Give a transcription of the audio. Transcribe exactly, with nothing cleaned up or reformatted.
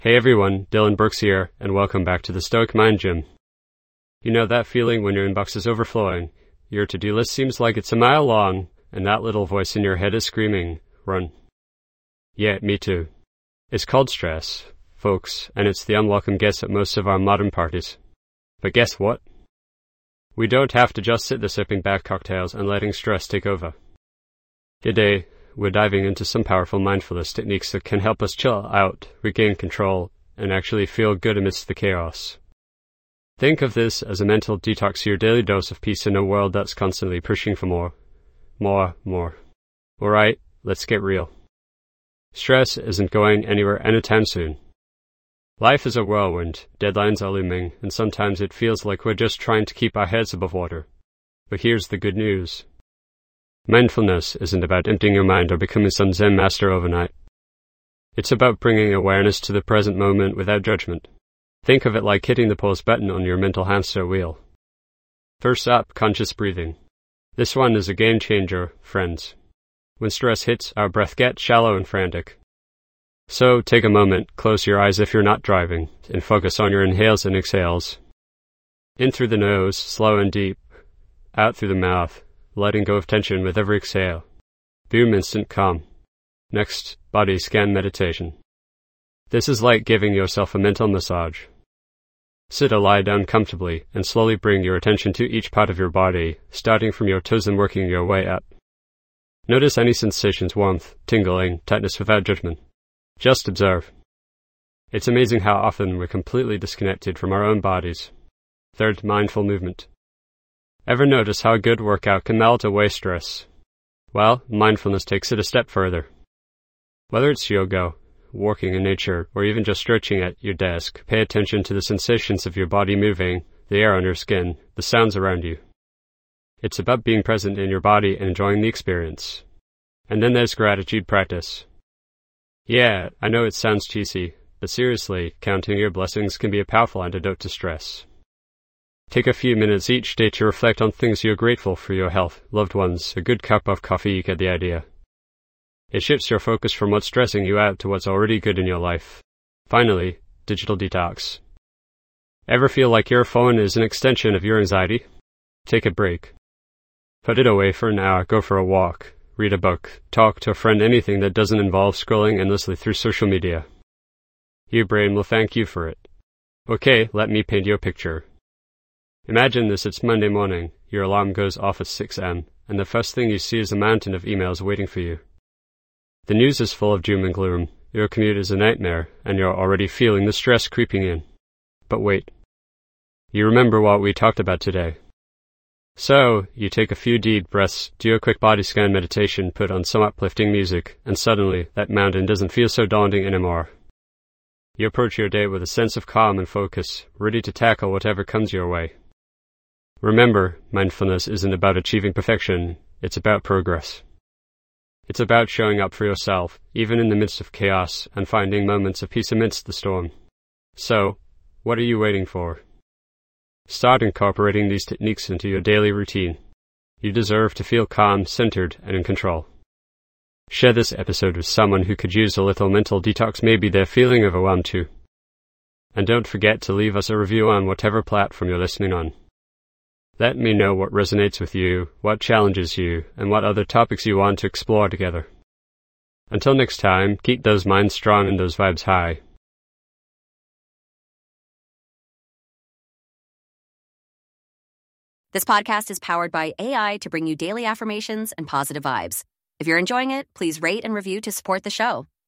Hey everyone, Dylan Brooks here, and welcome back to the Stoic Mind Gym. You know that feeling when your inbox is overflowing, your to-do list seems like it's a mile long, and that little voice in your head is screaming, run. Yeah, me too. It's called stress, folks, and it's the unwelcome guest at most of our modern parties. But guess what? We don't have to just sit there sipping bad cocktails and letting stress take over. Today, we're diving into some powerful mindfulness techniques that can help us chill out, regain control, and actually feel good amidst the chaos. Think of this as a mental detox, your daily dose of peace in a world that's constantly pushing for more. More, more. Alright, let's get real. Stress isn't going anywhere anytime soon. Life is a whirlwind, deadlines are looming, and sometimes it feels like we're just trying to keep our heads above water. But here's the good news. Mindfulness isn't about emptying your mind or becoming some Zen master overnight. It's about bringing awareness to the present moment without judgment. Think of it like hitting the pause button on your mental hamster wheel. First up, conscious breathing. This one is a game changer, friends. When stress hits, our breath gets shallow and frantic. So take a moment, close your eyes if you're not driving, and focus on your inhales and exhales. In through the nose, slow and deep. Out through the mouth, letting go of tension with every exhale. Boom, instant calm. Next, body scan meditation. This is like giving yourself a mental massage. Sit or lie down comfortably and slowly bring your attention to each part of your body, starting from your toes and working your way up. Notice any sensations, warmth, tingling, tightness without judgment. Just observe. It's amazing how often we're completely disconnected from our own bodies. Third, mindful movement. Ever notice how a good workout can melt away stress? Well, mindfulness takes it a step further. Whether it's yoga, walking in nature, or even just stretching at your desk, pay attention to the sensations of your body moving, the air on your skin, the sounds around you. It's about being present in your body and enjoying the experience. And then there's gratitude practice. Yeah, I know it sounds cheesy, but seriously, counting your blessings can be a powerful antidote to stress. Take a few minutes each day to reflect on things you're grateful for: your health, loved ones, a good cup of coffee. You get the idea. It shifts your focus from what's stressing you out to what's already good in your life. Finally, digital detox. Ever feel like your phone is an extension of your anxiety? Take a break. Put it away for an hour, go for a walk, read a book, talk to a friend, anything that doesn't involve scrolling endlessly through social media. Your brain will thank you for it. Okay, let me paint you a picture. Imagine this, it's Monday morning, your alarm goes off at six a m, and the first thing you see is a mountain of emails waiting for you. The news is full of doom and gloom, your commute is a nightmare, and you're already feeling the stress creeping in. But wait. You remember what we talked about today. So, you take a few deep breaths, do a quick body scan meditation, put on some uplifting music, and suddenly, that mountain doesn't feel so daunting anymore. You approach your day with a sense of calm and focus, ready to tackle whatever comes your way. Remember, mindfulness isn't about achieving perfection, it's about progress. It's about showing up for yourself, even in the midst of chaos, and finding moments of peace amidst the storm. So, what are you waiting for? Start incorporating these techniques into your daily routine. You deserve to feel calm, centered, and in control. Share this episode with someone who could use a little mental detox, maybe they're feeling overwhelmed too. And don't forget to leave us a review on whatever platform you're listening on. Let me know what resonates with you, what challenges you, and what other topics you want to explore together. Until next time, keep those minds strong and those vibes high. This podcast is powered by A I to bring you daily affirmations and positive vibes. If you're enjoying it, please rate and review to support the show.